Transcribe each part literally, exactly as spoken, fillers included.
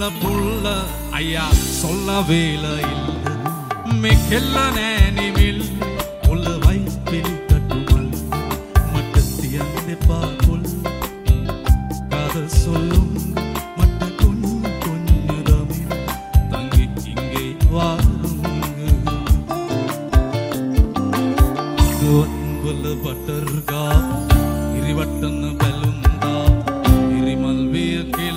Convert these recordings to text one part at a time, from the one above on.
මල පුල්ල අයියා සොල්ල වේල ඉල්ල මේ කෙල්ල නෑ නිමිල් ඔලවයි පිළිකටු මල් මට තියන්න එපා කොල් කාද සොල්ලුම් මට කුණු කුණු දමිල් තංගි ඉංගේ වාරුංග දුවන් වල බටර් ගා ඉරිවට්ටන බැලුම්දා ඉරිමල් විය කෙල්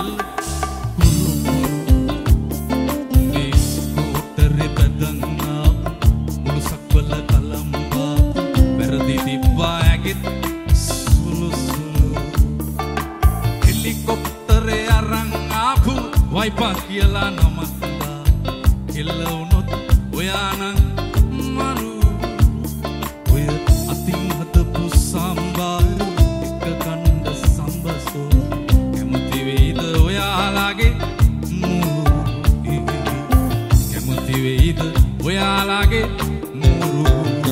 වයිපා කියලා නමස්ලා කෙල්ල වුණොත් ඔයානම් මරු ඔය අතින් හදපු සම්බාර එක කණ්ඩ සම්බසෝ කැමති වෙයිද ඔයාලාගේ මූරු කැමති වෙයිද ඔයාලාගේ මූරු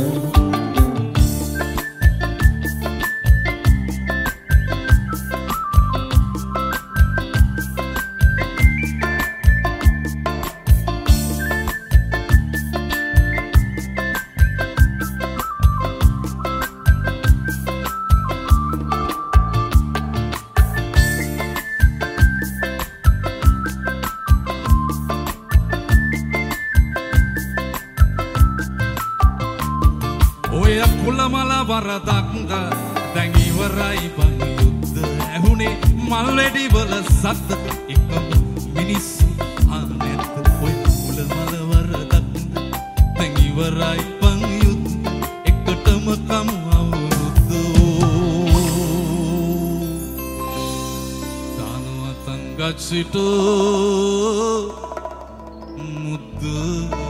ඔය කුලමල වරදක්ද දැන් ඉවරයි බං යුද්ධ ඇහුනේ මල් වෙඩි වල සද්ද එකම මිනිස්සු ආනෙත් ඔය කුලමල වරදක්ද දැන් ඉවරයි බං යුද්ධ එකටම කමු අවුරුද්ද දානවතන් ගච්ඡිතෝ මුද්ද